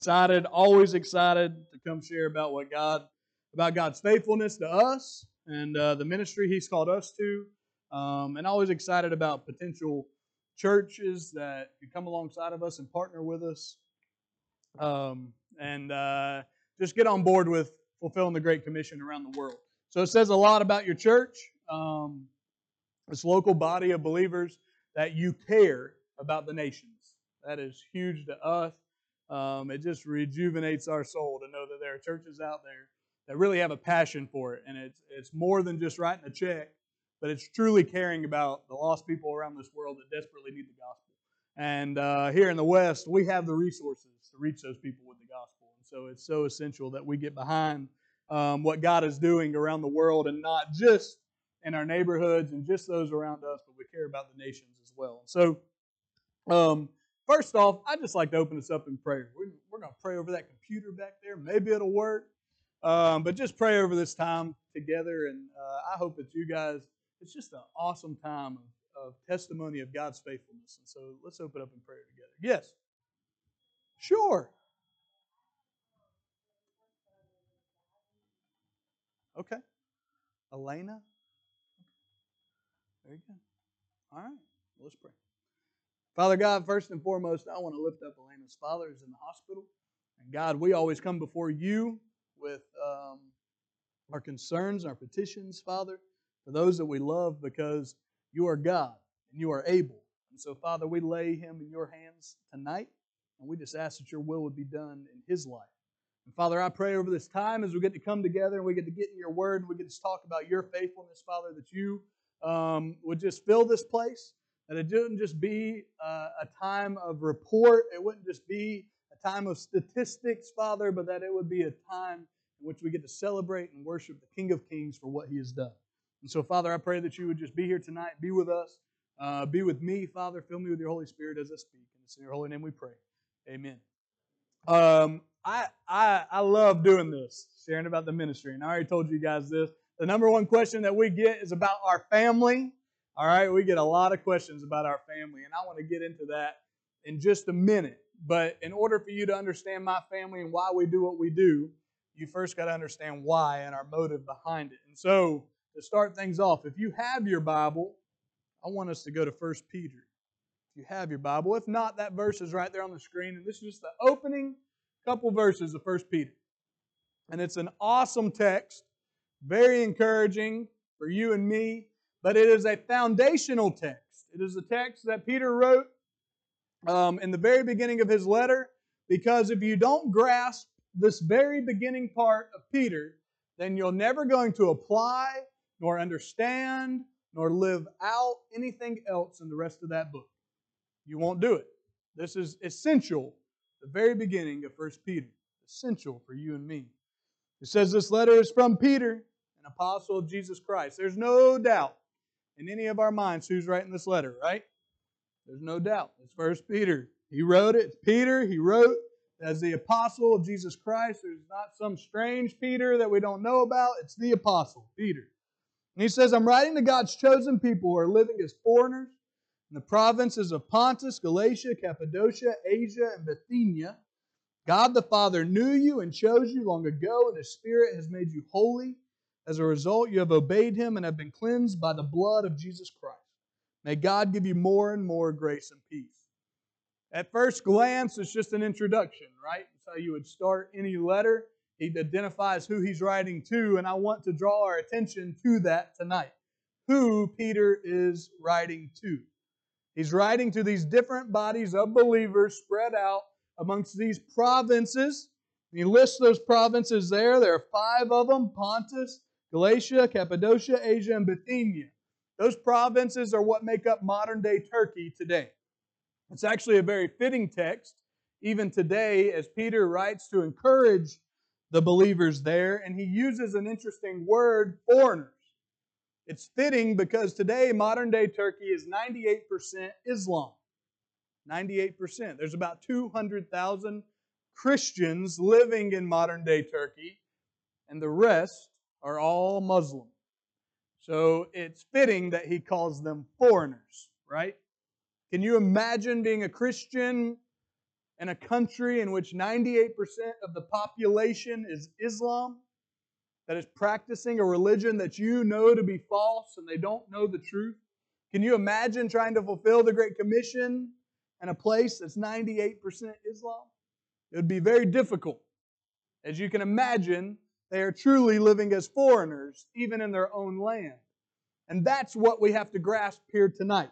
Always excited to come share about about God's faithfulness to us and the ministry He's called us to, and always excited about potential churches that could come alongside of us and partner with us, and just get on board with fulfilling the Great Commission around the world. So it says a lot about your church, this local body of believers, that you care about the nations. That is huge to us. It just rejuvenates our soul to know that there are churches out there that really have a passion for it. And it's more than just writing a check, but it's truly caring about the lost people around this world that desperately need the gospel. And here in the West, we have the resources to reach those people with the gospel. And so it's so essential that we get behind what God is doing around the world, and not just in our neighborhoods and just those around us, but we care about the nations as well. So, first off, I'd just like to open this up in prayer. We're going to pray over that computer back there. Maybe it'll work. But just pray over this time together. And I hope that you guys, it's just an awesome time of testimony of God's faithfulness. And so let's open up in prayer together. Yes. Sure. Okay. Elena. There you go. All right. Well, let's pray. Father God, first and foremost, I want to lift up Elena's father who's in the hospital. And God, we always come before you with our concerns, our petitions, Father, for those that we love, because you are God and you are able. And so, Father, we lay him in your hands tonight, and we just ask that your will would be done in his life. And Father, I pray over this time as we get to come together and we get to get in your word and we get to talk about your faithfulness, Father, that you would just fill this place, that it wouldn't just be a time of report, it wouldn't just be a time of statistics, Father, but that it would be a time in which we get to celebrate and worship the King of Kings for what He has done. And so, Father, I pray that you would just be here tonight, be with us, be with me, Father, fill me with your Holy Spirit as I speak. And it's in your holy name we pray. Amen. I love doing this, sharing about the ministry. And I already told you guys this. The number one question that we get is about our family. All right, we get a lot of questions about our family, and I want to get into that in just a minute. But in order for you to understand my family and why we do what we do, you first got to understand why and our motive behind it. And so, to start things off, if you have your Bible, I want us to go to 1 Peter. If you have your Bible. If not, that verse is right there on the screen, and this is just the opening couple verses of 1 Peter. And it's an awesome text, very encouraging for you and me, but it is a foundational text. It is a text that Peter wrote in the very beginning of his letter, because if you don't grasp this very beginning part of Peter, then you're never going to apply, nor understand, nor live out anything else in the rest of that book. You won't do it. This is essential, the very beginning of 1 Peter. Essential for you and me. It says this letter is from Peter, an apostle of Jesus Christ. There's no doubt in any of our minds who's writing this letter, right? There's no doubt. It's 1 Peter. He wrote it. It's Peter. He wrote as the apostle of Jesus Christ. There's not some strange Peter that we don't know about. It's the apostle, Peter. And he says, I'm writing to God's chosen people who are living as foreigners in the provinces of Pontus, Galatia, Cappadocia, Asia, and Bithynia. God the Father knew you and chose you long ago, and His Spirit has made you holy. As a result, you have obeyed Him and have been cleansed by the blood of Jesus Christ. May God give you more and more grace and peace. At first glance, it's just an introduction, right? That's how you would start any letter. He identifies who he's writing to, and I want to draw our attention to that tonight. Who Peter is writing to. He's writing to these different bodies of believers spread out amongst these provinces. He lists those provinces there. There are 5 of them: Pontus, Galatia, Cappadocia, Asia, and Bithynia. Those provinces are what make up modern-day Turkey today. It's actually a very fitting text, even today, as Peter writes to encourage the believers there, and he uses an interesting word, foreigners. It's fitting because today, modern-day Turkey is 98% Islam. 98%. There's about 200,000 Christians living in modern-day Turkey, and the rest are all Muslim. So it's fitting that he calls them foreigners, right? Can you imagine being a Christian in a country in which 98% of the population is Islam, that is practicing a religion that you know to be false and they don't know the truth? Can you imagine trying to fulfill the Great Commission in a place that's 98% Islam? It would be very difficult. As you can imagine, they are truly living as foreigners, even in their own land. And that's what we have to grasp here tonight.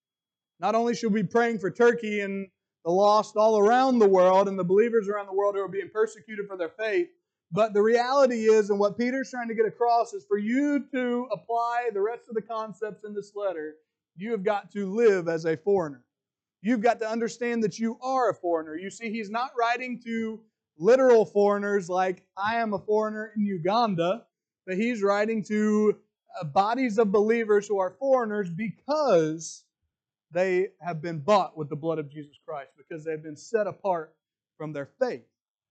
Not only should we be praying for Turkey and the lost all around the world and the believers around the world who are being persecuted for their faith, but the reality is, and what Peter's trying to get across, is for you to apply the rest of the concepts in this letter, you have got to live as a foreigner. You've got to understand that you are a foreigner. You see, he's not writing to literal foreigners like I am a foreigner in Uganda, but he's writing to bodies of believers who are foreigners because they have been bought with the blood of Jesus Christ, because they've been set apart from their faith.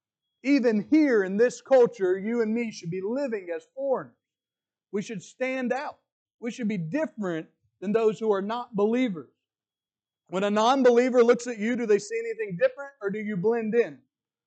Even here in this culture, you and me should be living as foreigners. We should stand out. We should be different than those who are not believers. When a non-believer looks at you, do they see anything different, or do you blend in?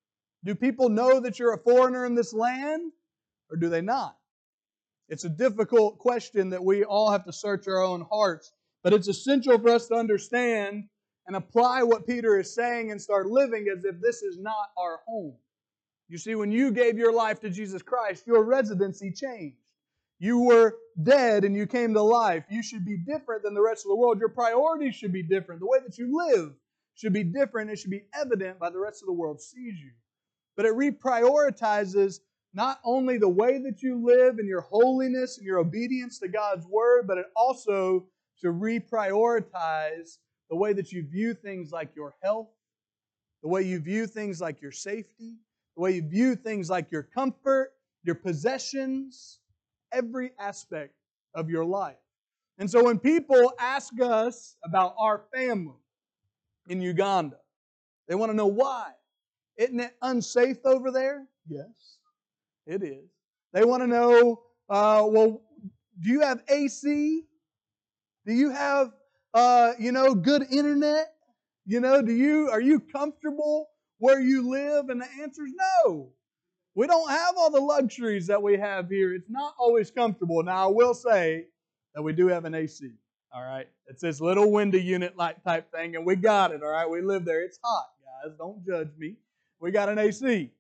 Do people know that you're a foreigner in this land, or do they not? It's a difficult question that we all have to search our own hearts, but it's essential for us to understand and apply what Peter is saying and start living as if this is not our home. You see, when you gave your life to Jesus Christ, your residency changed. You were dead and you came to life. You should be different than the rest of the world. Your priorities should be different. The way that you live should be different. It should be evident by the rest of the world sees you. But it reprioritizes not only the way that you live and your holiness and your obedience to God's Word, but it also should reprioritize the way that you view things like your health, the way you view things like your safety, the way you view things like your comfort, your possessions, every aspect of your life. And so when people ask us about our family in Uganda, they want to know why. Isn't it unsafe over there? Yes, it is. They want to know, well, do you have AC? Do you have, good internet? Are you comfortable where you live? And the answer is no. We don't have all the luxuries that we have here. It's not always comfortable. Now, I will say that we do have an AC, all right? It's this little window unit type thing, and we got it, all right? We live there. It's hot, guys. Don't judge me. We got an AC.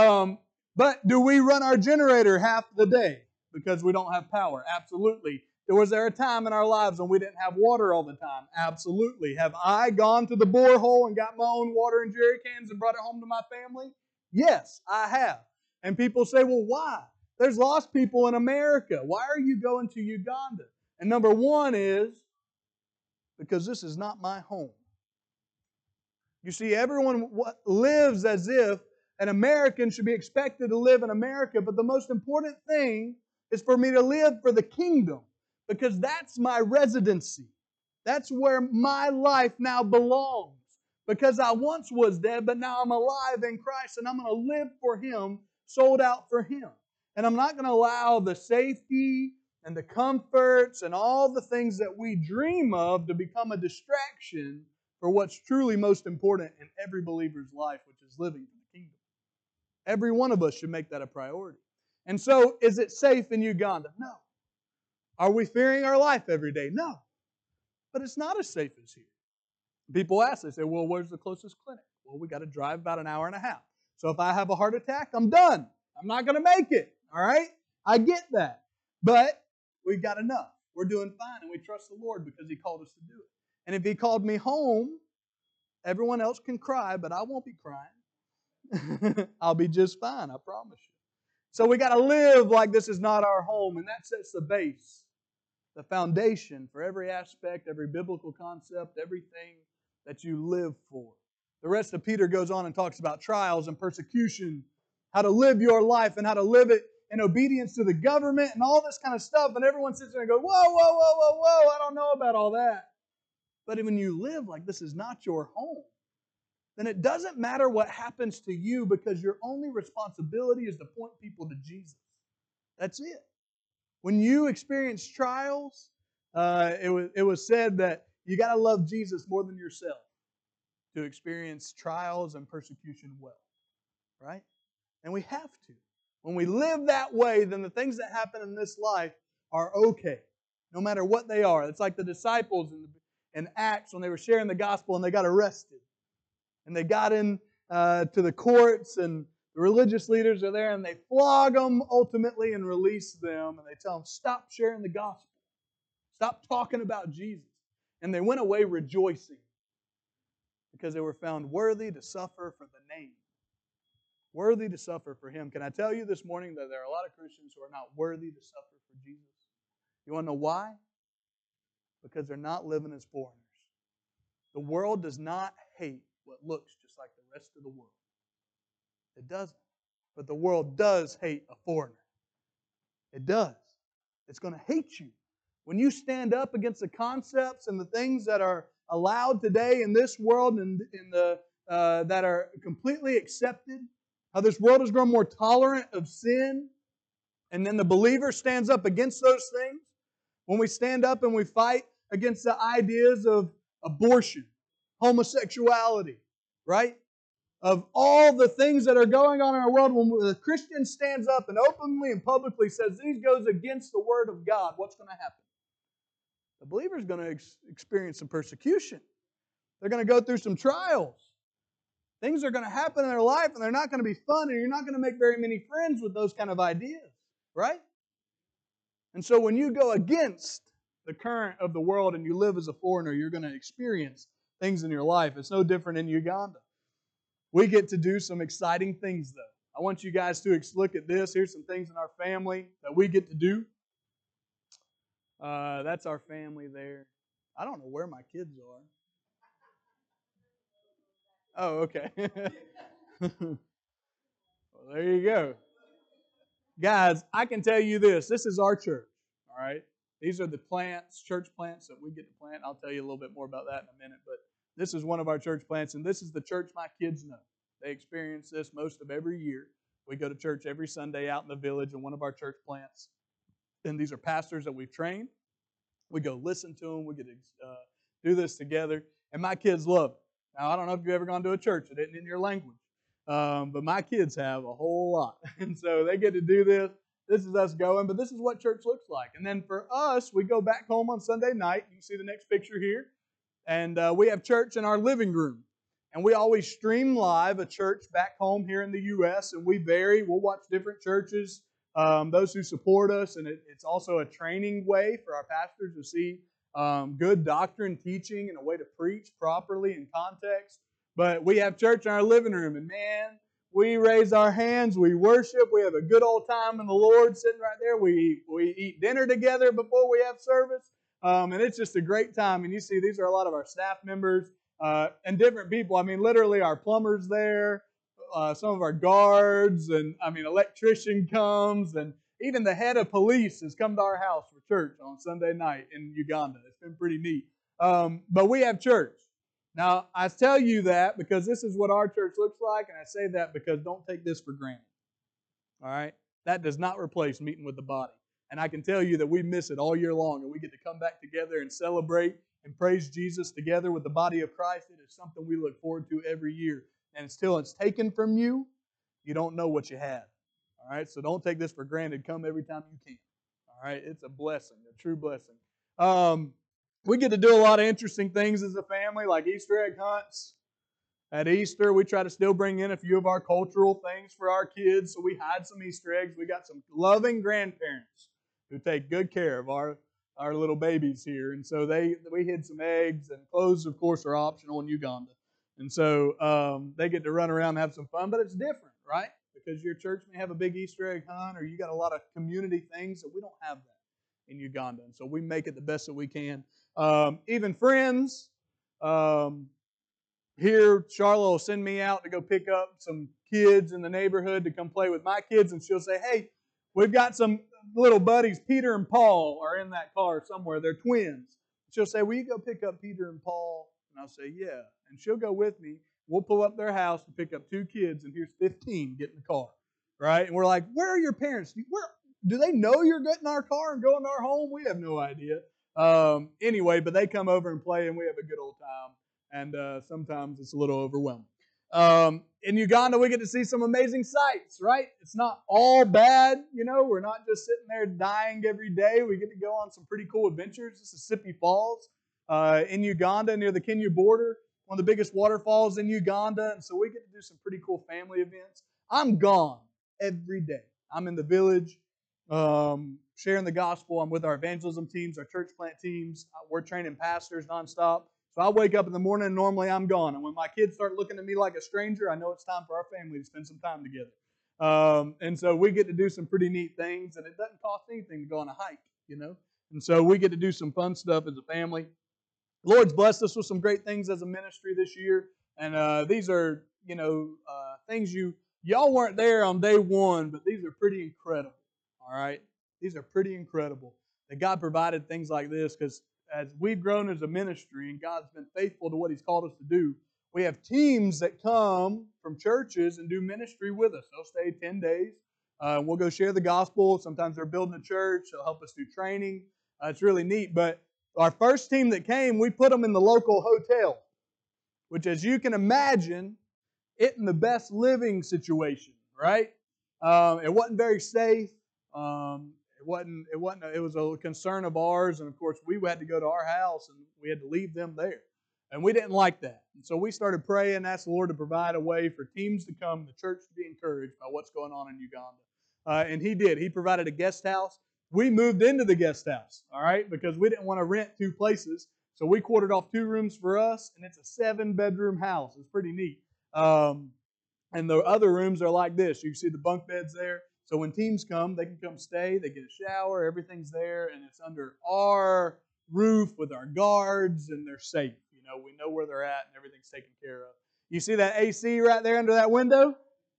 But do we run our generator half the day because we don't have power? Absolutely. Was there a time in our lives when we didn't have water all the time? Absolutely. Have I gone to the borehole and got my own water in jerry cans and brought it home to my family? Yes, I have. And people say, well, why? There's lost people in America. Why are you going to Uganda? And number one is because this is not my home. You see, everyone lives as if an American should be expected to live in America, but the most important thing is for me to live for the kingdom, because that's my residency. That's where my life now belongs. Because I once was dead, but now I'm alive in Christ, and I'm going to live for Him, sold out for Him. And I'm not going to allow the safety and the comforts and all the things that we dream of to become a distraction for what's truly most important in every believer's life, which is living for the kingdom. Every one of us should make that a priority. And so, is it safe in Uganda? No. Are we fearing our life every day? No. But it's not as safe as here. People ask, they say, well, where's the closest clinic? Well, we got to drive about an hour and a half. So if I have a heart attack, I'm done. I'm not going to make it. All right? I get that. But we've got enough. We're doing fine, and we trust the Lord because He called us to do it. And if He called me home, everyone else can cry, but I won't be crying. I'll be just fine, I promise you. So we got to live like this is not our home, and that sets the base, the foundation for every aspect, every biblical concept, everything that you live for. The rest of Peter goes on and talks about trials and persecution, how to live your life and how to live it in obedience to the government and all this kind of stuff. And everyone sits there and goes, whoa, whoa, whoa, whoa, whoa, I don't know about all that. But when you live like this is not your home, then it doesn't matter what happens to you, because your only responsibility is to point people to Jesus. That's it. When you experience trials, it was said that you got to love Jesus more than yourself to experience trials and persecution well, right? And we have to. When we live that way, then the things that happen in this life are okay, no matter what they are. It's like the disciples in Acts when they were sharing the gospel and they got arrested. And they got in to the courts, and the religious leaders are there, and they flog them ultimately and release them. And they tell them, stop sharing the gospel. Stop talking about Jesus. And they went away rejoicing because they were found worthy to suffer for the name. Worthy to suffer for Him. Can I tell you this morning that there are a lot of Christians who are not worthy to suffer for Jesus? You want to know why? Because they're not living as foreigners. The world does not hate what looks just like the rest of the world. It doesn't. But the world does hate a foreigner. It does. It's going to hate you. When you stand up against the concepts and the things that are allowed today in this world and that are completely accepted, how this world has grown more tolerant of sin, and then the believer stands up against those things. When we stand up and we fight against the ideas of abortion, homosexuality, right? Of all the things that are going on in our world, when the Christian stands up and openly and publicly says these goes against the Word of God, what's going to happen? The believer is going to experience some persecution. They're going to go through some trials. Things are going to happen in their life, and they're not going to be fun, and you're not going to make very many friends with those kind of ideas, right? And so when you go against the current of the world and you live as a foreigner, you're going to experience things in your life. It's no different in Uganda. We get to do some exciting things, though. I want you guys to look at this. Here's some things in our family that we get to do. That's our family there. I don't know where my kids are. Oh, okay. Well, there you go. Guys, I can tell you this. This is our church, all right? These are the plants, church plants that we get to plant. I'll tell you a little bit more about that in a minute, but this is one of our church plants, and this is the church my kids know. They experience this most of every year. We go to church every Sunday out in the village in one of our church plants, and these are pastors that we've trained. We go listen to them. We get to do this together, and my kids love it. Now, I don't know if you've ever gone to a church that isn't in your language, but my kids have a whole lot, and so they get to do this. This is us going, but this is what church looks like. And then for us, we go back home on Sunday night. You can see the next picture here, and we have church in our living room. And we always stream live a church back home here in the U.S., and we vary. We'll watch different churches, those who support us, and it's also a training way for our pastors to see good doctrine, teaching, and a way to preach properly in context. But we have church in our living room, and man, we raise our hands, we worship, we have a good old time in the Lord sitting right there. We eat dinner together before we have service, and it's just a great time. And you see, these are a lot of our staff members. And different people. I mean, literally our plumber's there, some of our guards, and electrician comes, and even the head of police has come to our house for church on Sunday night in Uganda. It's been pretty neat. But we have church. Now, I tell you that because this is what our church looks like, and I say that because don't take this for granted. All right? That does not replace meeting with the body. And I can tell you that we miss it all year long, and we get to come back together and celebrate and praise Jesus together with the body of Christ. It is something we look forward to every year. And until it's taken from you, you don't know what you had. All right? So don't take this for granted. Come every time you can. All right? It's a blessing, a true blessing. We get to do a lot of interesting things as a family, like Easter egg hunts. At Easter, we try to still bring in a few of our cultural things for our kids, so we hide some Easter eggs. We got some loving grandparents who take good care of our little babies here. And so we hid some eggs, and clothes, of course, are optional in Uganda. And so they get to run around and have some fun, but it's different, right? Because your church may have a big Easter egg hunt, or you got a lot of community things that we don't have that in Uganda. And so we make it the best that we can. Even friends, here, Charlotte will send me out to go pick up some kids in the neighborhood to come play with my kids, and she'll say, hey, we've got some little buddies, Peter and Paul, are in that car somewhere. They're twins. She'll say, will you go pick up Peter and Paul? And I'll say, yeah. And she'll go with me. We'll pull up their house to pick up 2 kids, and here's 15 get in the car. Right? And we're like, where are your parents? Do they know you're getting our car and going to our home? We have no idea. Anyway, but they come over and play, and we have a good old time. and sometimes it's a little overwhelming. In Uganda, we get to see some amazing sights, right? It's not all bad, We're not just sitting there dying every day. We get to go on some pretty cool adventures. Mississippi Falls in Uganda near the Kenya border, one of the biggest waterfalls in Uganda, and so we get to do some pretty cool family events. I'm gone every day. I'm in the village sharing the gospel. I'm with our evangelism teams, our church plant teams. We're training pastors nonstop. So I wake up in the morning and normally I'm gone. And when my kids start looking at me like a stranger, I know it's time for our family to spend some time together. And so we get to do some pretty neat things, and it doesn't cost anything to go on a hike, And so we get to do some fun stuff as a family. The Lord's blessed us with some great things as a ministry this year. And these are, things y'all weren't there on day one, but these are pretty incredible. All right? These are pretty incredible that God provided things like this, because as we've grown as a ministry and God's been faithful to what He's called us to do, we have teams that come from churches and do ministry with us. They'll stay 10 days. We'll go share the gospel. Sometimes they're building a church. They'll help us do training. It's really neat. But our first team that came, we put them in the local hotel, which, as you can imagine, isn't the best living situation, right? It wasn't very safe. It was a concern of ours, and of course we had to go to our house and we had to leave them there. And we didn't like that. And so we started praying and asked the Lord to provide a way for teams to come, the church to be encouraged by what's going on in Uganda. And He did. He provided a guest house. We moved into the guest house, all right, because we didn't want to rent two places. So we quartered off 2 rooms for us, and it's a 7-bedroom house. It's pretty neat. And the other rooms are like this. You can see the bunk beds there. So when teams come, they can come stay. They get a shower. Everything's there, and it's under our roof with our guards, and they're safe. We know where they're at, and everything's taken care of. You see that AC right there under that window?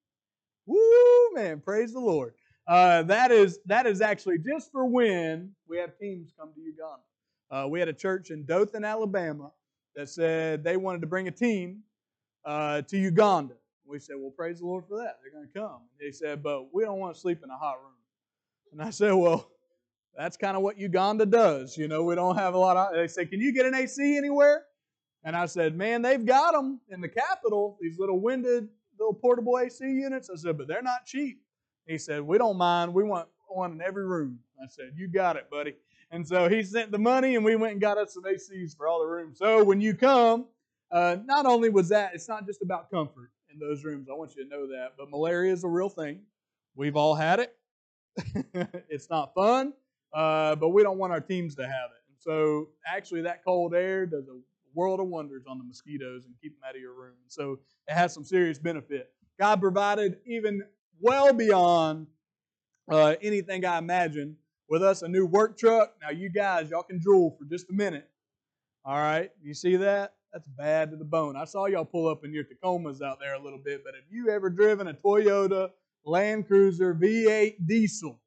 Woo, man! Praise the Lord. That is actually just for when we have teams come to Uganda. We had a church in Dothan, Alabama, that said they wanted to bring a team to Uganda. We said, well, praise the Lord for that. They're going to come. They said, but we don't want to sleep in a hot room. And I said, well, that's kind of what Uganda does. We don't have a lot of... They said, can you get an AC anywhere? And I said, man, they've got them in the capital, these little little portable AC units. I said, but they're not cheap. He said, we don't mind. We want one in every room. I said, you got it, buddy. And so he sent the money, and we went and got us some ACs for all the rooms. So when you come, not only was that, it's not just about comfort in those rooms. I want you to know that. But malaria is a real thing. We've all had it. It's not fun, but we don't want our teams to have it. And so actually that cold air does a world of wonders on the mosquitoes and keep them out of your room. So it has some serious benefit. God provided even well beyond anything I imagined with us a new work truck. Now you guys, y'all can drool for just a minute. All right, you see that? That's bad to the bone. I saw y'all pull up in your Tacomas out there a little bit, but have you ever driven a Toyota Land Cruiser V8 diesel?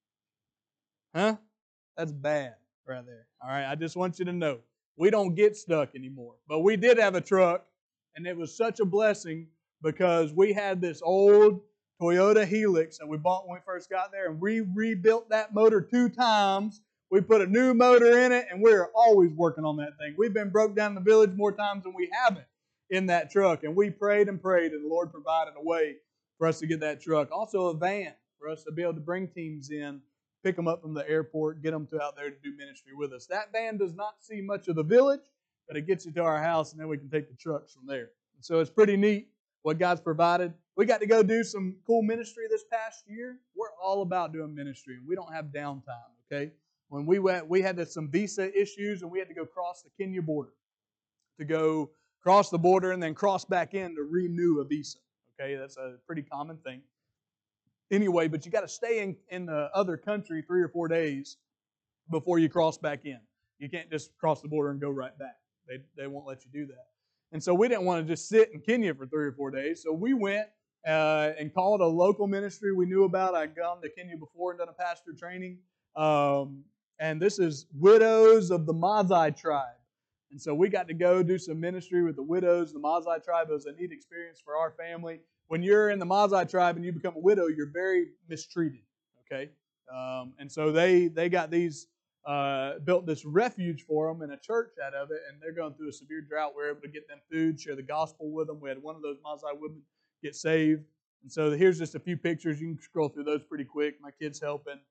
Huh? That's bad right there. All right, I just want you to know. We don't get stuck anymore. But we did have a truck, and it was such a blessing because we had this old Toyota Helix that we bought when we first got there, and we rebuilt that motor 2 times. We put a new motor in it, and we're always working on that thing. We've been broke down in the village more times than we haven't in that truck, and we prayed and prayed, and the Lord provided a way for us to get that truck. Also a van for us to be able to bring teams in, pick them up from the airport, get them out there to do ministry with us. That van does not see much of the village, but it gets you to our house, and then we can take the trucks from there. And so it's pretty neat what God's provided. We got to go do some cool ministry this past year. We're all about doing ministry, and we don't have downtime, okay? When we went, we had some visa issues, and we had to go cross the Kenya border to go cross the border and then cross back in to renew a visa, okay? That's a pretty common thing. Anyway, but you got to stay in the other country 3 or 4 days before you cross back in. You can't just cross the border and go right back. They won't let you do that. And so we didn't want to just sit in Kenya for 3 or 4 days. So we went and called a local ministry we knew about. I'd gone to Kenya before and done a pastor training. And this is Widows of the Maasai tribe. And so we got to go do some ministry with the widows of the Maasai tribe. It was a neat experience for our family. When you're in the Maasai tribe and you become a widow, you're very mistreated, okay? And so they got these built this refuge for them and a church out of it, and they're going through a severe drought. We're able to get them food, share the gospel with them. We had one of those Maasai women get saved. And so here's just a few pictures. You can scroll through those pretty quick. My kid's helping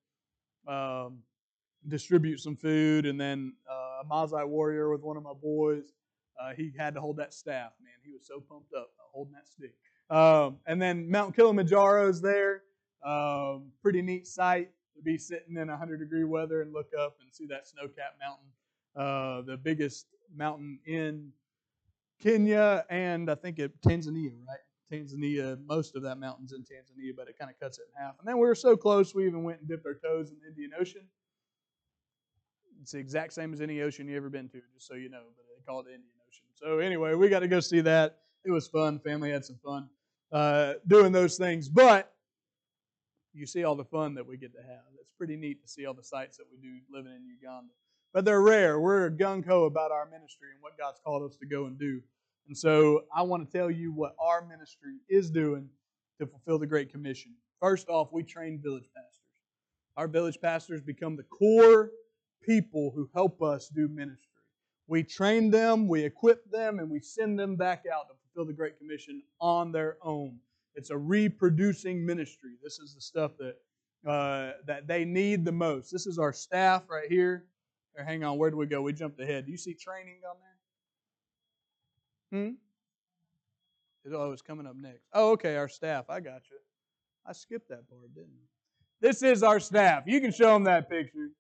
distribute some food, and then a Maasai warrior with one of my boys. He had to hold that staff, man. He was so pumped up holding that stick. And then Mount Kilimanjaro is there. Pretty neat sight to be sitting in 100-degree weather and look up and see that snow-capped mountain, the biggest mountain in Kenya and I think Tanzania, right? Tanzania, most of that mountain's in Tanzania, but it kind of cuts it in half. And then we were so close, we even went and dipped our toes in the Indian Ocean. It's the exact same as any ocean you've ever been to, just so you know, but they call it the Indian Ocean. So anyway, we got to go see that. It was fun. Family had some fun doing those things. But you see all the fun that we get to have. It's pretty neat to see all the sights that we do living in Uganda. But they're rare. We're gung-ho about our ministry and what God's called us to go and do. And so I want to tell you what our ministry is doing to fulfill the Great Commission. First off, we train village pastors. Our village pastors become the core people who help us do ministry. We train them, we equip them, and we send them back out to fulfill the Great Commission on their own. It's a reproducing ministry. This is the stuff that they need the most. This is our staff right here. Or hang on, where do we go? We jumped ahead. Do you see training on there? Oh, it's coming up next. Oh, okay, our staff. I got you. I skipped that part, didn't I? This is our staff. You can show them that picture.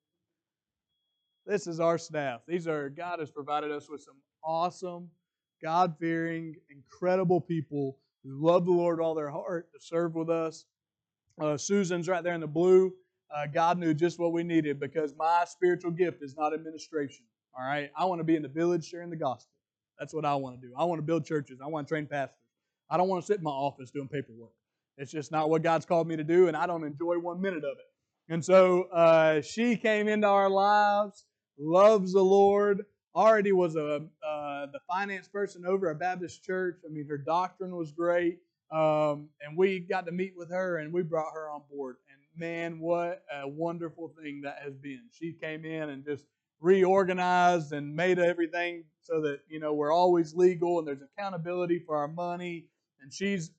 This is our staff. God has provided us with some awesome, God-fearing, incredible people who love the Lord with all their heart to serve with us. Susan's right there in the blue. God knew just what we needed because my spiritual gift is not administration. All right? I want to be in the village sharing the gospel. That's what I want to do. I want to build churches. I want to train pastors. I don't want to sit in my office doing paperwork. It's just not what God's called me to do, and I don't enjoy 1 minute of it. And so she came into our lives, loves the Lord, already was the finance person over at Baptist Church. I mean, her doctrine was great. And we got to meet with her, and we brought her on board. And man, what a wonderful thing that has been. She came in and just reorganized and made everything so that, we're always legal and there's accountability for our money. And she's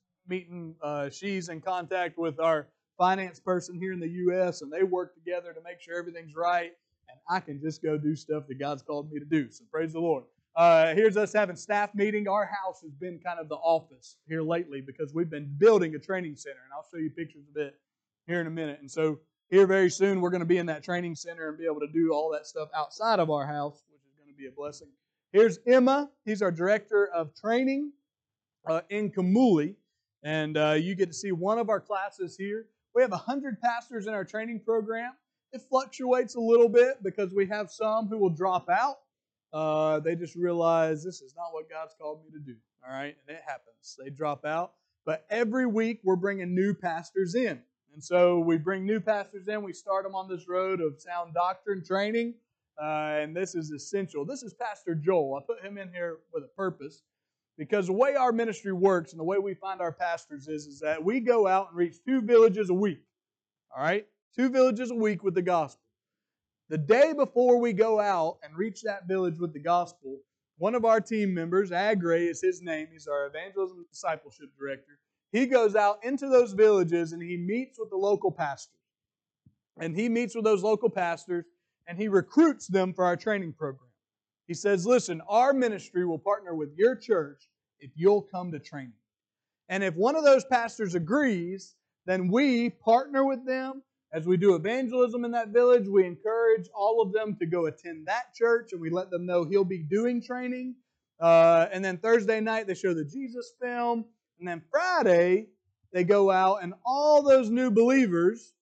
in contact with our finance person here in the U.S., and they work together to make sure everything's right. And I can just go do stuff that God's called me to do. So praise the Lord. Here's us having staff meeting. Our house has been kind of the office here lately because we've been building a training center. And I'll show you pictures of it here in a minute. And so here very soon we're going to be in that training center and be able to do all that stuff outside of our house, which is going to be a blessing. Here's Emma. He's our director of training in Kamuli. And you get to see one of our classes here. We have 100 pastors in our training program. It fluctuates a little bit because we have some who will drop out. They just realize this is not what God's called me to do. All right? And it happens. They drop out. But every week we're bringing new pastors in. And so we bring new pastors in. We start them on this road of sound doctrine training. And this is essential. This is Pastor Joel. I put him in here with a purpose. Because the way our ministry works and the way we find our pastors is that we go out and reach 2 villages a week. All right? 2 villages a week with the gospel. The day before we go out and reach that village with the gospel, one of our team members, Agray is his name, he's our evangelism and discipleship director, he goes out into those villages and he meets with the local pastors. And he meets with those local pastors and he recruits them for our training program. He says, listen, our ministry will partner with your church if you'll come to training. And if one of those pastors agrees, then we partner with them. As we do evangelism in that village, we encourage all of them to go attend that church, and we let them know he'll be doing training. And then Thursday night, they show the Jesus film. And then Friday, they go out, and all those new believers,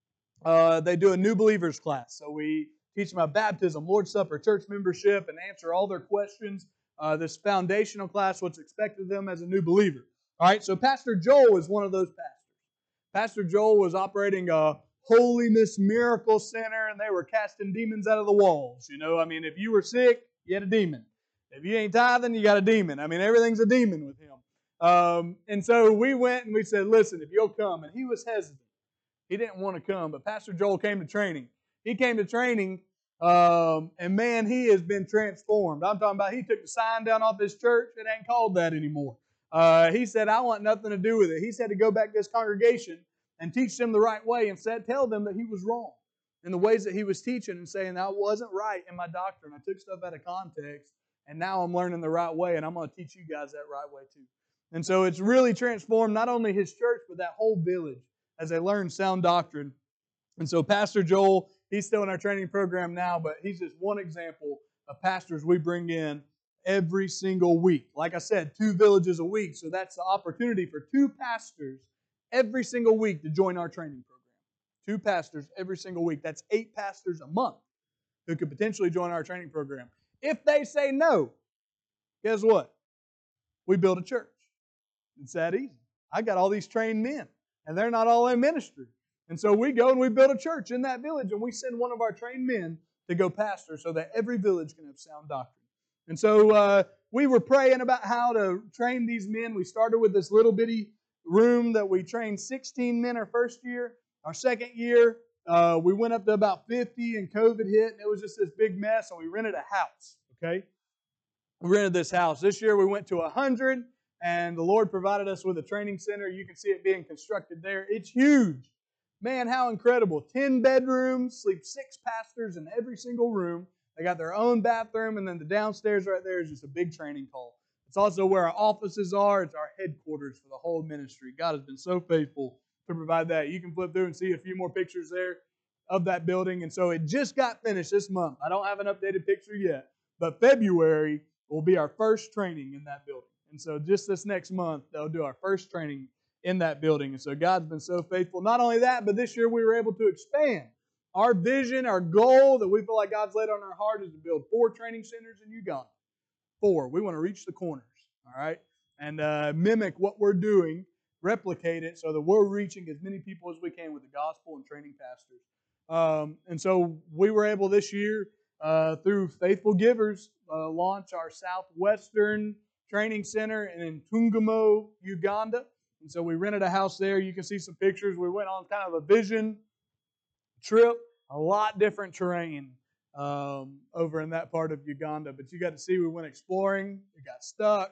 they do a new believers class. So we teach them about baptism, Lord's Supper, church membership, and answer all their questions. This foundational class, what's expected of them as a new believer. All right, so Pastor Joel is one of those pastors. Pastor Joel was operating a Holiness Miracle Center, and they were casting demons out of the walls. If you were sick, you had a demon. If you ain't tithing, you got a demon. Everything's a demon with him. And so we went and we said, listen, if you'll come. And he was hesitant. He didn't want to come, but Pastor Joel came to training. He came to training, And man, he has been transformed. I'm talking about he took the sign down off his church. It ain't called that anymore. He said, I want nothing to do with it. He said to go back to his congregation and teach them the right way and tell them that he was wrong in the ways that he was teaching and saying, I wasn't right in my doctrine. I took stuff out of context, and now I'm learning the right way, and I'm going to teach you guys that right way too. And so it's really transformed not only his church, but that whole village as they learn sound doctrine. And so Pastor Joel, he's still in our training program now, but he's just one example of pastors we bring in every single week. Like I said, 2 villages a week. So that's the opportunity for 2 pastors every single week to join our training program. 2 pastors every single week. That's 8 pastors a month who could potentially join our training program. If they say no, guess what? We build a church. It's that easy. I got all these trained men, and they're not all in ministry. And so we go and we build a church in that village, and we send one of our trained men to go pastor so that every village can have sound doctrine. And so we were praying about how to train these men. We started with this little bitty room that we trained 16 men our first year. Our second year, we went up to about 50, and COVID hit, and it was just this big mess, and we rented a house, okay? We rented this house. This year we went to 100, and the Lord provided us with a training center. You can see it being constructed there. It's huge. Man, how incredible. 10 bedrooms, sleep 6 pastors in every single room. They got their own bathroom, and then the downstairs right there is just a big training hall. It's also where our offices are. It's our headquarters for the whole ministry. God has been so faithful to provide that. You can flip through and see a few more pictures there of that building. And so it just got finished this month. I don't have an updated picture yet, but February will be our first training in that building. And so just this next month, they'll do our first training in that building. And so God's been so faithful. Not only that, but this year we were able to expand. Our vision, our goal that we feel like God's laid on our heart is to build 4 training centers in Uganda. 4. We want to reach the corners, all right? And mimic what we're doing, replicate it so that we're reaching as many people as we can with the gospel and training pastors. And so we were able this year, through faithful givers, launch our Southwestern Training Center in Tungamo, Uganda. And so we rented a house there. You can see some pictures. We went on kind of a vision trip, a lot different terrain over in that part of Uganda. But you got to see we went exploring. We got stuck.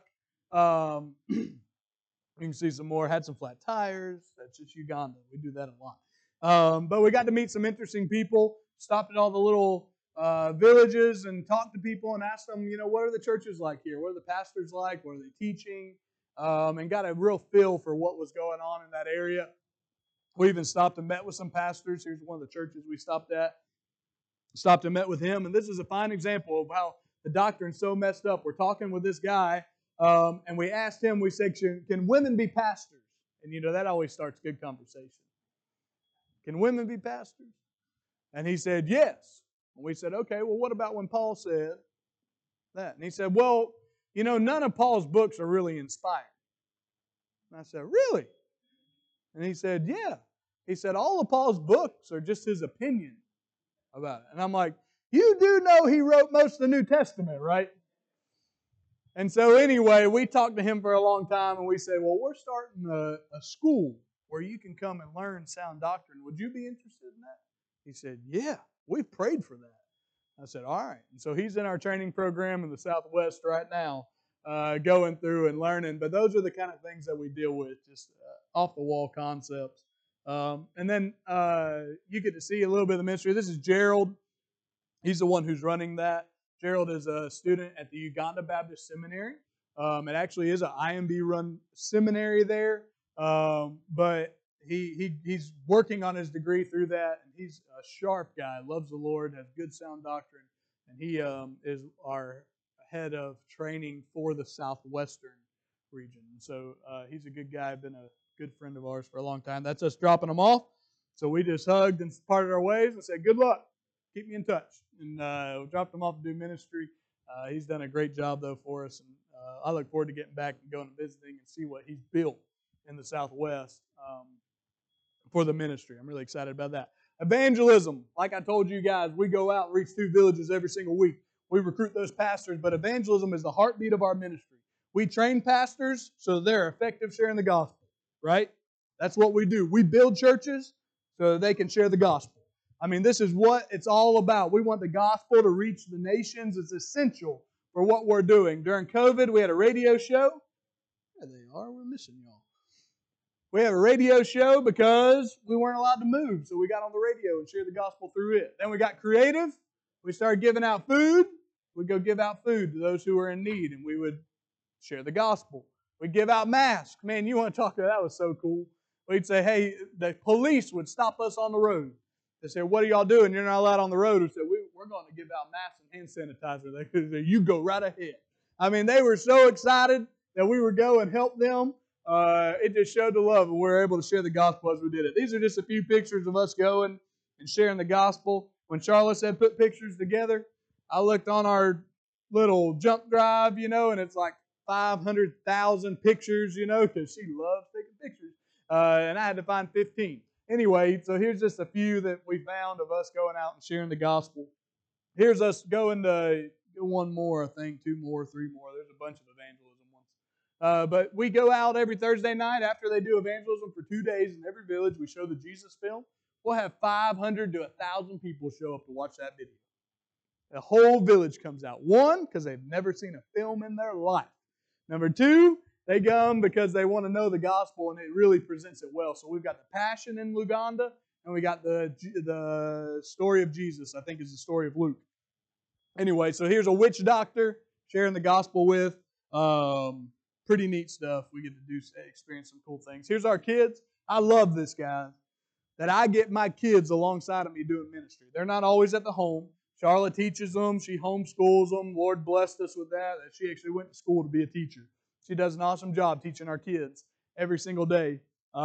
You can see some more. Had some flat tires. That's just Uganda. We do that a lot. But we got to meet some interesting people. Stopped at all the little villages and talked to people and asked them, what are the churches like here? What are the pastors like? What are they teaching? And got a real feel for what was going on in that area. We even stopped and met with some pastors. Here's one of the churches we stopped at. Stopped and met with him. And this is a fine example of how the doctrine's so messed up. We're talking with this guy, and we asked him, we said, can women be pastors? And that always starts good conversation. Can women be pastors? And he said, yes. And we said, okay, well, what about when Paul said that? And he said, well, none of Paul's books are really inspired. And I said, really? And he said, yeah. He said, all of Paul's books are just his opinion about it. And I'm like, you do know he wrote most of the New Testament, right? And so anyway, we talked to him for a long time, and we said, well, we're starting a school where you can come and learn sound doctrine. Would you be interested in that? He said, yeah, we've prayed for that. I said, all right. And so he's in our training program in the Southwest right now, going through and learning. But those are the kind of things that we deal with, just off-the-wall concepts. And then you get to see a little bit of the ministry. This is Gerald. He's the one who's running that. Gerald is a student at the Uganda Baptist Seminary. It actually is an IMB-run seminary there, but he's working on his degree through that, and he's a sharp guy, loves the Lord, has good sound doctrine, and he is our head of training for the Southwestern region. And so he's a good guy, been a good friend of ours for a long time. That's us dropping him off. So we just hugged and parted our ways and said, good luck. Keep me in touch. And we dropped him off to do ministry. He's done a great job, though, for us. And I look forward to getting back and going and visiting and see what he's built in the Southwest for the ministry. I'm really excited about that. Evangelism. Like I told you guys, we go out and reach 2 villages every single week. We recruit those pastors, but evangelism is the heartbeat of our ministry. We train pastors so they're effective sharing the gospel, right? That's what we do. We build churches so that they can share the gospel. I mean, this is what it's all about. We want the gospel to reach the nations. It's essential for what we're doing. During COVID, we had a radio show. There they are. We're missing y'all. We had a radio show because we weren't allowed to move, so we got on the radio and shared the gospel through it. Then we got creative. We started giving out food. We'd go give out food to those who were in need, and we would share the gospel. We'd give out masks. Man, you want to talk about that? Was so cool. We'd say, hey, the police would stop us on the road. They said, what are y'all doing? You're not allowed on the road. We said, we're going to give out masks and hand sanitizer. They said, you go right ahead. I mean, they were so excited that we would go and help them. It just showed the love, and we were able to share the gospel as we did it. These are just a few pictures of us going and sharing the gospel. When Charlotte said put pictures together, I looked on our little jump drive, and it's like 500,000 pictures, because she loves taking pictures. And I had to find 15. Anyway, so here's just a few that we found of us going out and sharing the gospel. Here's us going to one more, I think, two more, three more. There's a bunch of evangelism ones. But we go out every Thursday night after they do evangelism for 2 days in every village. We show the Jesus film. We'll have 500 to 1,000 people show up to watch that video. The whole village comes out. One, because they've never seen a film in their life. Number two, they come because they want to know the gospel, and it really presents it well. So we've got the Passion in Luganda, and we got the story of Jesus, I think is the story of Luke. Anyway, so here's a witch doctor sharing the gospel with. Pretty neat stuff. We get to experience some cool things. Here's our kids. I love this, guys, that I get my kids alongside of me doing ministry. They're not always at the home. Charlotte teaches them. She homeschools them. Lord blessed us with that. She actually went to school to be a teacher. She does an awesome job teaching our kids every single day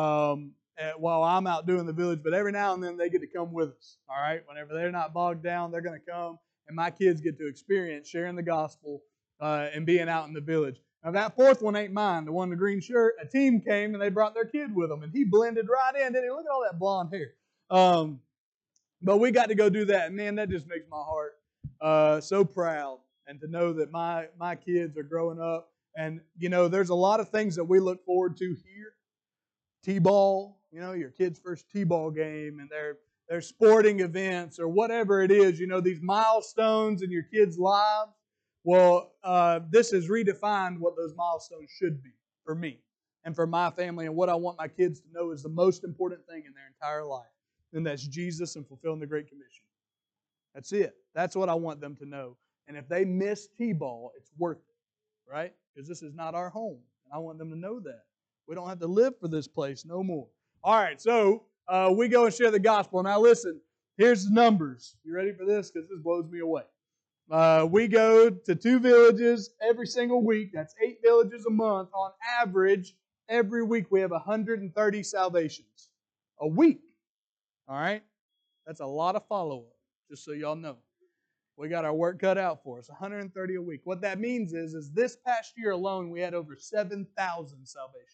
while I'm out doing the village. But every now and then they get to come with us. All right? Whenever they're not bogged down, they're going to come. And my kids get to experience sharing the gospel and being out in the village. Now that fourth one ain't mine, the one in the green shirt. A team came and they brought their kid with them. And he blended right in, didn't he? Look at all that blonde hair. But we got to go do that. And man, that just makes my heart so proud. And to know that my kids are growing up. And, there's a lot of things that we look forward to here. T-ball, your kid's first T-ball game and their sporting events or whatever it is, these milestones in your kids' lives. Well, this has redefined what those milestones should be for me and for my family, and what I want my kids to know is the most important thing in their entire life, and that's Jesus and fulfilling the Great Commission. That's it. That's what I want them to know. And if they miss T-ball, it's worth it, right? Because this is not our home, and I want them to know that. We don't have to live for this place no more. All right, so we go and share the gospel. Now listen, here's the numbers. You ready for this? Because this blows me away. We go to 2 villages every single week. That's 8 villages a month. On average, every week we have 130 salvations. A week. All right? That's a lot of follow-up, just so y'all know. We got our work cut out for us. 130 a week. What that means is this past year alone, we had over 7,000 salvations.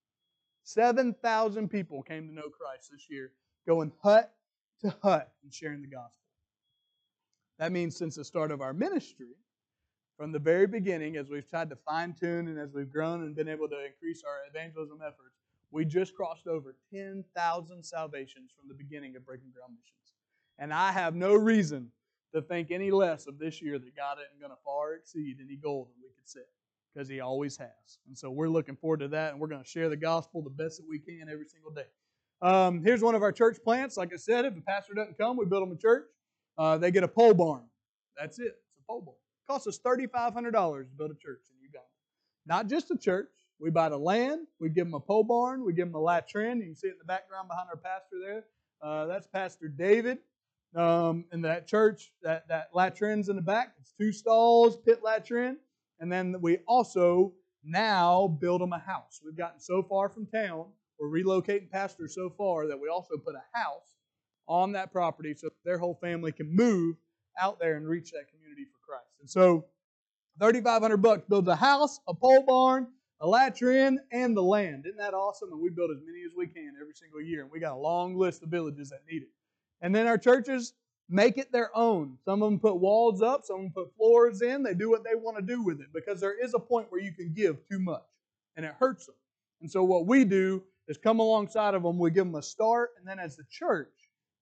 7,000 people came to know Christ this year, going hut to hut and sharing the gospel. That means since the start of our ministry, from the very beginning, as we've tried to fine-tune and as we've grown and been able to increase our evangelism efforts, we just crossed over 10,000 salvations from the beginning of Breaking Ground Missions. And I have no reason to think any less of this year that God isn't going to far exceed any goal that we could set, because He always has. And so we're looking forward to that, and we're going to share the gospel the best that we can every single day. Here's one of our church plants. Like I said, if the pastor doesn't come, we build them a church. They get a pole barn. That's it. It's a pole barn. It costs us $3,500 to build a church in Uganda. Not just a church. We buy the land. We give them a pole barn. We give them a latrine. You can see it in the background behind our pastor there. That's Pastor David. In that church, that latrine's in the back. It's 2 stalls, pit latrine. And then we also now build them a house. We've gotten so far from town. We're relocating pastors so far that we also put a house on that property so their whole family can move out there and reach that community for Christ. And so $3,500 builds a house, a pole barn, a latrine, and the land. Isn't that awesome? And we build as many as we can every single year. And we got a long list of villages that need it. And then our churches make it their own. Some of them put walls up. Some of them put floors in. They do what they want to do with it, because there is a point where you can give too much, and it hurts them. And so what we do is come alongside of them. We give them a start, and then as the church,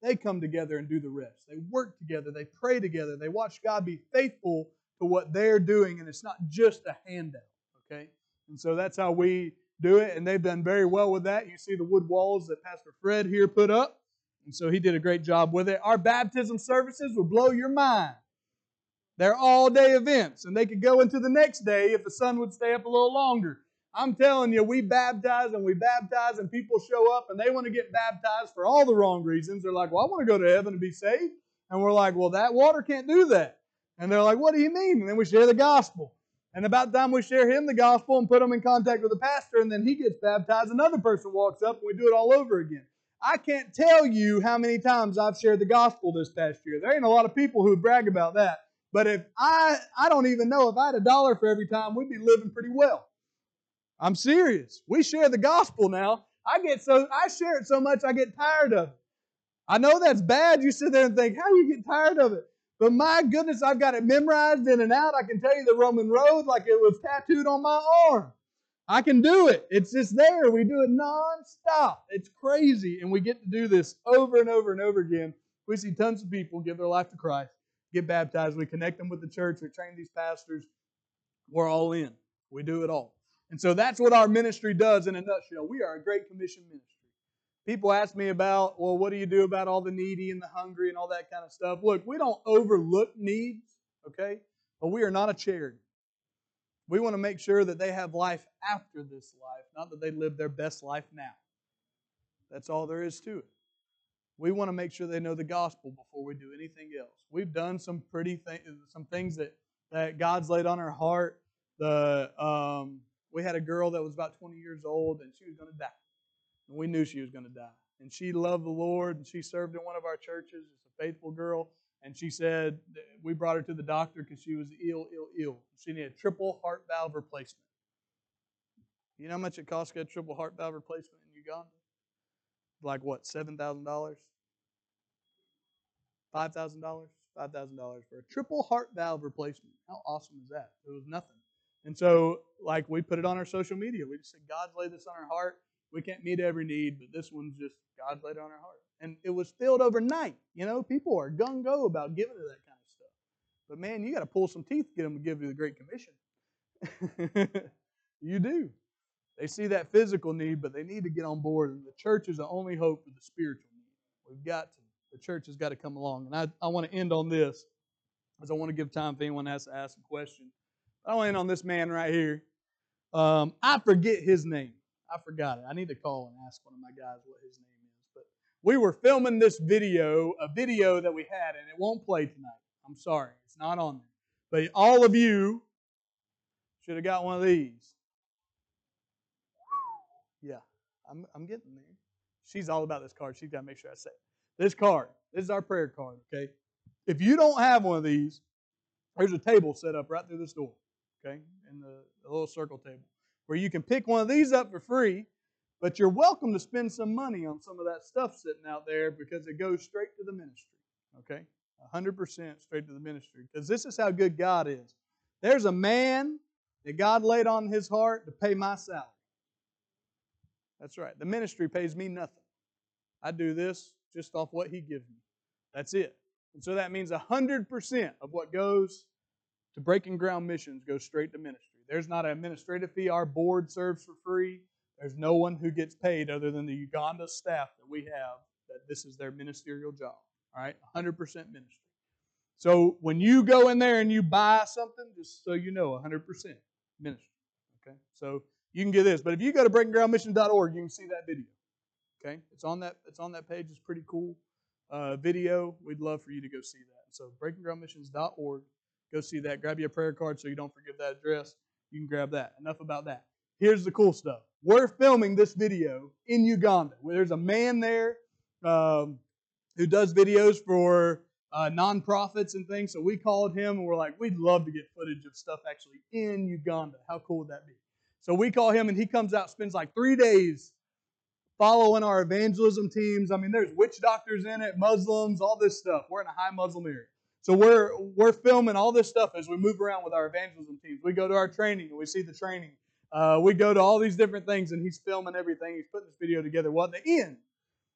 They come together and do the rest. They work together. They pray together. They watch God be faithful to what they're doing, and it's not just a handout, okay? And so that's how we do it, and they've done very well with that. You see the wood walls that Pastor Fred here put up, and so he did a great job with it. Our baptism services will blow your mind. They're all-day events, and they could go into the next day if the sun would stay up a little longer. I'm telling you, we baptize, and people show up, and they want to get baptized for all the wrong reasons. They're like, well, I want to go to heaven and be saved. And we're like, well, that water can't do that. And they're like, what do you mean? And then we share the gospel. And about the time we share him the gospel and put him in contact with the pastor, and then he gets baptized, another person walks up, and we do it all over again. I can't tell you how many times I've shared the gospel this past year. There ain't a lot of people who brag about that. But if I don't even know, if I had $1 for every time, we'd be living pretty well. I'm serious. We share the gospel now. I share it so much I get tired of it. I know that's bad. You sit there and think, how do you get tired of it? But my goodness, I've got it memorized in and out. I can tell you the Roman road like it was tattooed on my arm. I can do it. It's just there. We do it nonstop. It's crazy. And we get to do this over and over and over again. We see tons of people give their life to Christ, get baptized. We connect them with the church. We train these pastors. We're all in. We do it all. And so that's what our ministry does in a nutshell. We are a Great Commission ministry. People ask me about, well, what do you do about all the needy and the hungry and all that kind of stuff? Look, we don't overlook needs, okay? But we are not a charity. We want to make sure that they have life after this life, not that they live their best life now. That's all there is to it. We want to make sure they know the gospel before we do anything else. We've done some things that God's laid on our heart. We had a girl that was about 20 years old, and she was going to die. And we knew she was going to die. And she loved the Lord, and she served in one of our churches. She's a faithful girl. And she said, we brought her to the doctor because she was ill. She needed a triple heart valve replacement. You know how much it costs to get a triple heart valve replacement in Uganda? Like what, $7,000? $5,000? $5,000 for a triple heart valve replacement. How awesome is that? It was nothing. And so, like, we put it on our social media. We just said, God's laid this on our heart. We can't meet every need, but this one's just, God's laid it on our heart. And it was filled overnight. You know, people are gung-go about giving to that kind of stuff. But man, you got to pull some teeth to get them to give you the Great Commission. You do. They see that physical need, but they need to get on board. And the church is the only hope for the spiritual need. We've got to. The church has got to come along. And I want to end on this, because I want to give time if anyone has to ask a question. I want to end on this man right here. I forget his name. I forgot it. I need to call and ask one of my guys what his name is. But we were filming this video, a video that we had, and it won't play tonight. I'm sorry. It's not on there. But all of you should have got one of these. Yeah, I'm getting there. She's all about this card. She's got to make sure I say it. This card. This is our prayer card, okay? If you don't have one of these, there's a table set up right through this door, okay, in the little circle table, where you can pick one of these up for free, but you're welcome to spend some money on some of that stuff sitting out there because it goes straight to the ministry, okay? 100% straight to the ministry, because this is how good God is. There's a man that God laid on his heart to pay my salary. That's right. The ministry pays me nothing. I do this just off what he gives me. That's it. And so that means 100% of what goes to Breaking Ground Missions goes straight to ministry. There's not an administrative fee. Our board serves for free. There's no one who gets paid other than the Uganda staff that we have, that this is their ministerial job. All right? 100% ministry. So when you go in there and you buy something, just so you know, 100% ministry. Okay? So you can get this. But if you go to breakinggroundmission.org, you can see that video. Okay? It's on that page. It's pretty cool video. We'd love for you to go see that. So breakinggroundmissions.org. Go see that. Grab you a prayer card so you don't forget that address. You can grab that. Enough about that. Here's the cool stuff. We're filming this video in Uganda. There's a man there who does videos for nonprofits and things. So we called him and we're like, we'd love to get footage of stuff actually in Uganda. How cool would that be? So we call him and he comes out, spends like 3 days following our evangelism teams. I mean, there's witch doctors in it, Muslims, all this stuff. We're in a high Muslim area. So we're filming all this stuff as we move around with our evangelism teams. We go to our training and we see the training. We go to all these different things and he's filming everything. He's putting this video together. Well, at the end,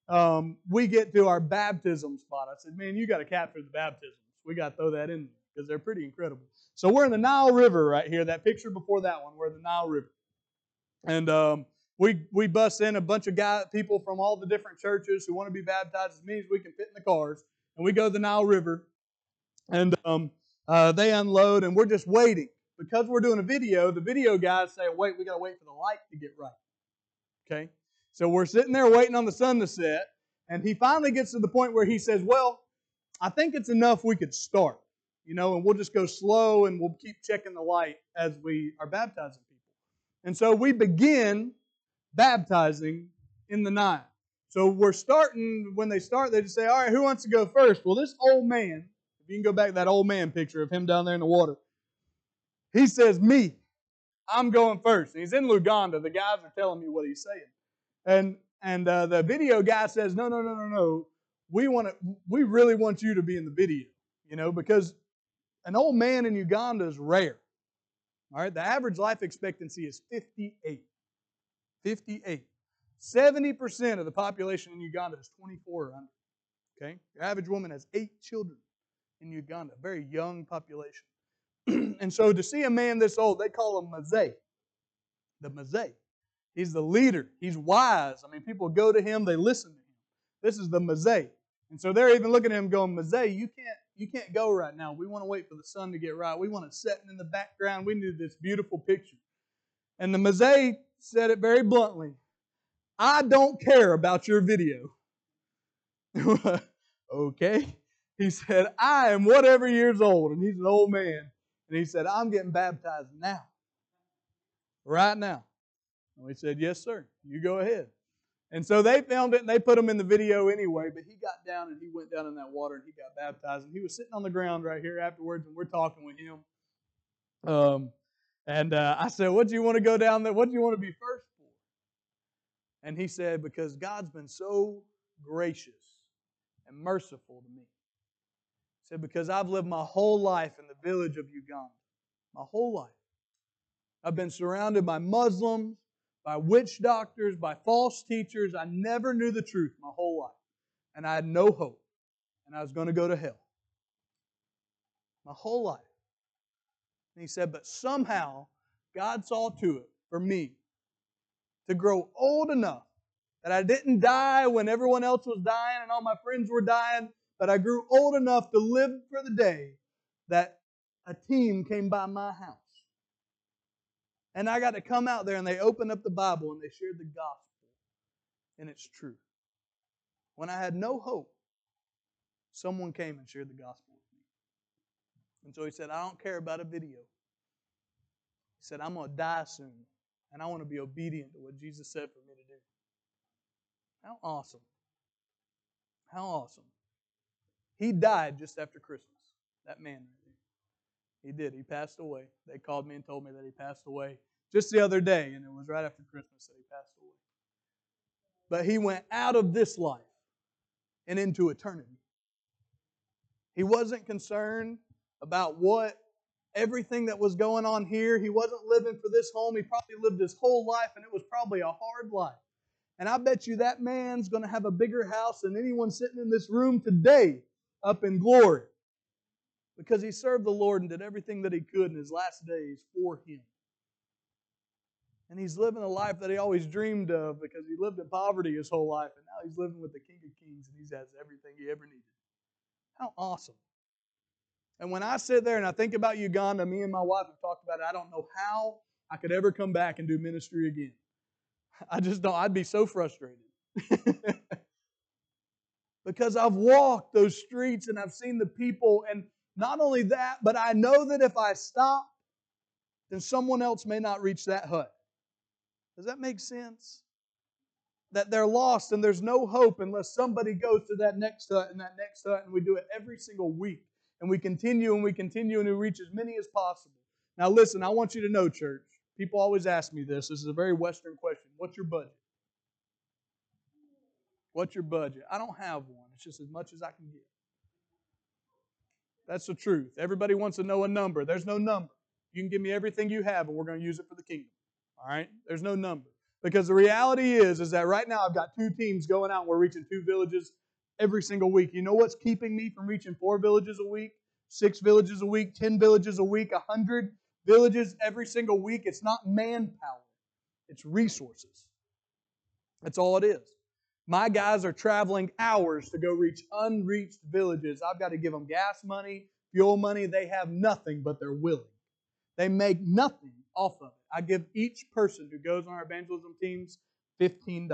we get to our baptism spot. I said, man, you got to capture the baptisms. We got to throw that in there because they're pretty incredible. So we're in the Nile River right here. That picture before that one, we're in the Nile River. And we bus in a bunch of people from all the different churches who want to be baptized as many as we can fit in the cars. And we go to the Nile River. And they unload, and we're just waiting. Because we're doing a video, the video guys say, wait, we got to wait for the light to get right. Okay? So we're sitting there waiting on the sun to set, and he finally gets to the point where he says, well, I think it's enough we could start, and we'll just go slow, and we'll keep checking the light as we are baptizing people. And so we begin baptizing in the Nile. So we're starting, when they start, they just say, all right, who wants to go first? Well, this old man, if you can go back to that old man picture of him down there in the water, he says, me, I'm going first. And he's in Luganda. The guys are telling me what he's saying. And the video guy says, no. We really want you to be in the video, because an old man in Uganda is rare. All right, the average life expectancy is 58. 58. 70% of the population in Uganda is 24 or under. Okay? Your average woman has 8 children in Uganda, a very young population. And so to see a man this old, they call him Mazay. The Mazay. He's the leader. He's wise. I mean, people go to him, they listen to him. This is the Mazay. And so they're even looking at him going, Mazay, you can't go right now. We want to wait for the sun to get right. We want it setting in the background. We need this beautiful picture. And the Mazay said it very bluntly, I don't care about your video. Okay. He said, I am whatever years old. And he's an old man. And he said, I'm getting baptized now. Right now. And we said, yes, sir. You go ahead. And so they filmed it and they put him in the video anyway. But he got down and he went down in that water and he got baptized. And he was sitting on the ground right here afterwards and we're talking with him. I said, what do you want to go down there? What do you want to be first for? And he said, because God's been so gracious and merciful to me. He said, because I've lived my whole life in the village of Uganda. My whole life. I've been surrounded by Muslims, by witch doctors, by false teachers. I never knew the truth my whole life. And I had no hope. And I was going to go to hell. My whole life. And he said, but somehow God saw to it for me to grow old enough that I didn't die when everyone else was dying and all my friends were dying, but I grew old enough to live for the day that a team came by my house. And I got to come out there and they opened up the Bible and they shared the gospel and its truth. When I had no hope, someone came and shared the gospel with me. And so he said, I don't care about a video. He said, I'm going to die soon. And I want to be obedient to what Jesus said for me to do. How awesome. How awesome. He died just after Christmas. That man right there. He did. He passed away. They called me and told me that he passed away just the other day. And it was right after Christmas that he passed away. But he went out of this life and into eternity. He wasn't concerned about everything that was going on here. He wasn't living for this home. He probably lived his whole life, and it was probably a hard life. And I bet you that man's going to have a bigger house than anyone sitting in this room today up in glory. Because he served the Lord and did everything that he could in his last days for Him. And he's living a life that he always dreamed of because he lived in poverty his whole life. And now he's living with the King of Kings and he has everything he ever needed. How awesome. And when I sit there and I think about Uganda, me and my wife have talked about it, I don't know how I could ever come back and do ministry again. I just don't. I'd be so frustrated. Because I've walked those streets and I've seen the people, and not only that, but I know that if I stop, then someone else may not reach that hut. Does that make sense? That they're lost and there's no hope unless somebody goes to that next hut and that next hut, and we do it every single week. And we continue and we reach as many as possible. Now listen, I want you to know, church, people always ask me this. This is a very Western question. What's your budget? What's your budget? I don't have one. It's just as much as I can get. That's the truth. Everybody wants to know a number. There's no number. You can give me everything you have and we're going to use it for the kingdom. All right? There's no number. Because the reality is that right now I've got 2 teams going out and we're reaching 2 villages every single week. You know what's keeping me from reaching 4 villages a week, 6 villages a week, 10 villages a week, 100 villages every single week? It's not manpower. It's resources. That's all it is. My guys are traveling hours to go reach unreached villages. I've got to give them gas money, fuel money. They have nothing, but they're willing. They make nothing off of it. I give each person who goes on our evangelism teams $15.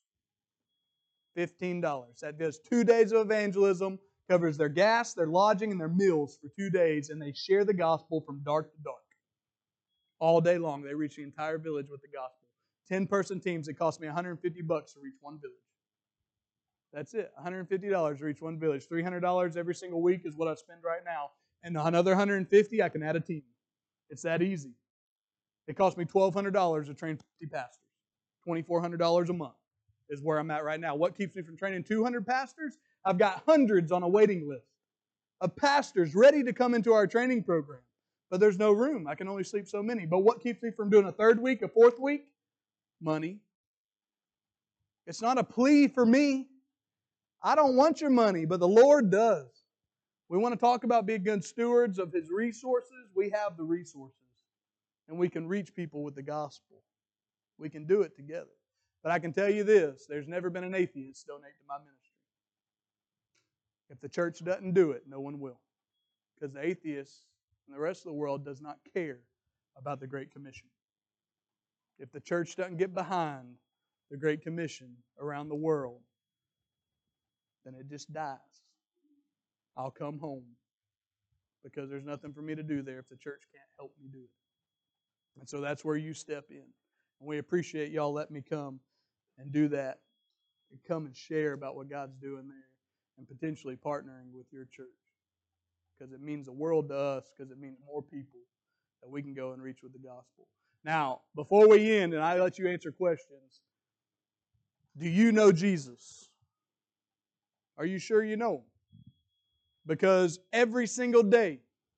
$15. That does 2 days of evangelism, covers their gas, their lodging, and their meals for 2 days, and they share the gospel from dark to dark. All day long, they reach the entire village with the gospel. 10-person teams, it cost me $150 to reach one village. That's it, $150 to reach one village. $300 every single week is what I spend right now. And another $150, I can add a team. It's that easy. It cost me $1,200 to train 50 pastors. $2,400 a month is where I'm at right now. What keeps me from training 200 pastors? I've got hundreds on a waiting list of pastors ready to come into our training program. But there's no room. I can only sleep so many. But what keeps me from doing a 3rd week, a 4th week? Money. It's not a plea for me. I don't want your money, but the Lord does. We want to talk about being good stewards of His resources. We have the resources. And we can reach people with the gospel. We can do it together. But I can tell you this, there's never been an atheist donate to my ministry. If the church doesn't do it, no one will. Because the atheists and the rest of the world does not care about the Great Commission. If the church doesn't get behind the Great Commission around the world, then it just dies. I'll come home because there's nothing for me to do there if the church can't help me do it. And so that's where you step in. And we appreciate y'all letting me come and do that and come and share about what God's doing there and potentially partnering with your church. Because it means the world to us, because it means more people that we can go and reach with the gospel. Now, before we end, and I let you answer questions, do you know Jesus? Are you sure you know Him? Because every single day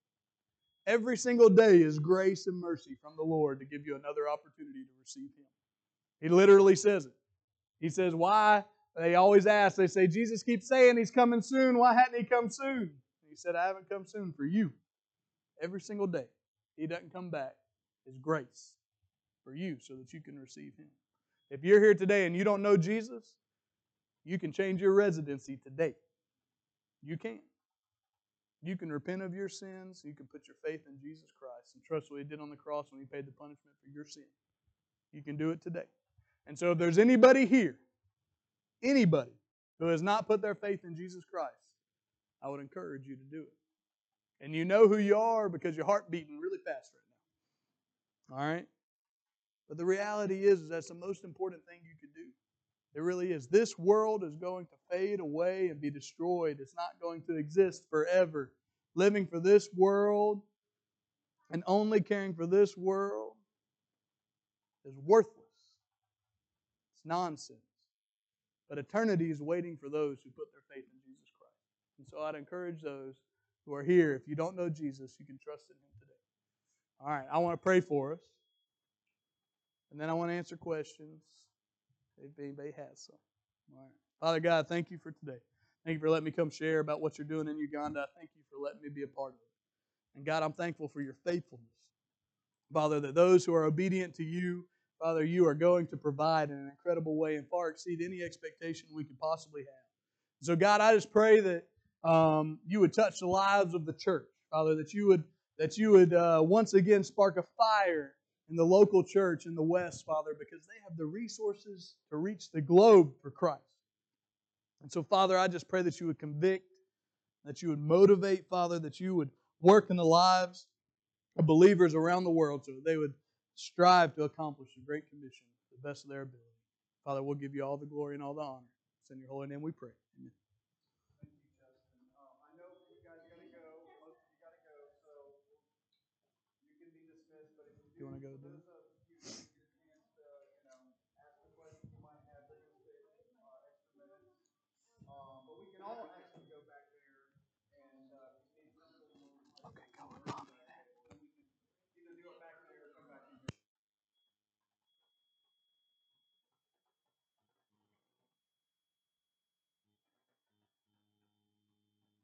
is grace and mercy from the Lord to give you another opportunity to receive Him. He literally says it. He says, why? They always ask, they say, Jesus keeps saying He's coming soon. Why hadn't He come soon? And He said, I haven't come soon for you. Every single day. He doesn't come back. His grace for you so that you can receive Him. If you're here today and you don't know Jesus, you can change your residency today. You can. You can repent of your sins. You can put your faith in Jesus Christ and trust what He did on the cross when He paid the punishment for your sin. You can do it today. And so if there's anybody here, anybody who has not put their faith in Jesus Christ, I would encourage you to do it. And you know who you are because your heart beating really fast right now. All right? But the reality is that's the most important thing you can do. It really is. This world is going to fade away and be destroyed. It's not going to exist forever. Living for this world and only caring for this world is worthless. It's nonsense. But eternity is waiting for those who put their faith in Jesus Christ. And so I'd encourage those who are here, if you don't know Jesus, you can trust in Him today. All right, I want to pray for us. And then I want to answer questions if anybody has some. All right. Father God, thank you for today. Thank you for letting me come share about what you're doing in Uganda. Thank you for letting me be a part of it. And God, I'm thankful for your faithfulness. Father, that those who are obedient to you, Father, you are going to provide in an incredible way and far exceed any expectation we could possibly have. So God, I just pray that you would touch the lives of the church. Father, that you would once again spark a fire in the local church in the West, Father, because they have the resources to reach the globe for Christ. And so, Father, I just pray that you would convict, that you would motivate, Father, that you would work in the lives of believers around the world so that they would strive to accomplish the Great Commission to the best of their ability. Father, we'll give you all the glory and all the honor. It's in your holy name we pray. Amen. Thank you, Justin. I know you guys got to go. Most of you got to go, so you can be dismissed. But if you want to go, do it. Ask the question you might have. They're going to take extra minutes. But we can all